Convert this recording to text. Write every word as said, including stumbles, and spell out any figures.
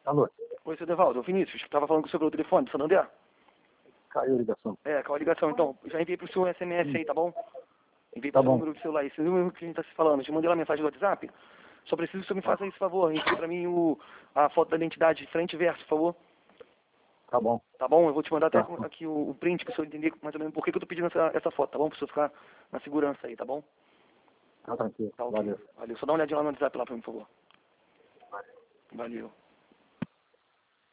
Alô? Oi, seu Devaldo, o Vinícius, que tava falando com o senhor pelo telefone do Santander? Caiu a ligação. É, qual a ligação então? Já enviei pro senhor um S M S aí, tá bom? Enviei pro Tá seu bom. número de celular, esse número que a gente tá se falando. Te mandei lá a mensagem do WhatsApp. Só preciso que o senhor me faça esse favor, envie pra mim o, a foto da identidade frente e verso, por favor. Tá bom. Tá bom? Eu vou te mandar até Tá. aqui o, o print, para o senhor entender mais ou menos por que, que eu tô pedindo essa, essa foto, tá bom? Para o senhor ficar na segurança aí, tá bom? Tá tranquilo. Tá ok. Valeu. Valeu. Só dá uma olhadinha lá no WhatsApp lá pra mim, por favor. Valeu.